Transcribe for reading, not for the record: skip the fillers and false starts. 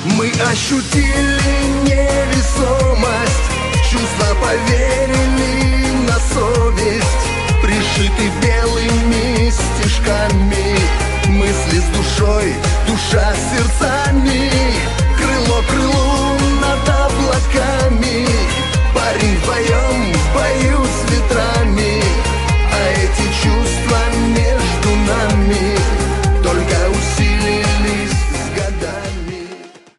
Мы ощутили невесомость, чувства поверили на совесть, пришиты в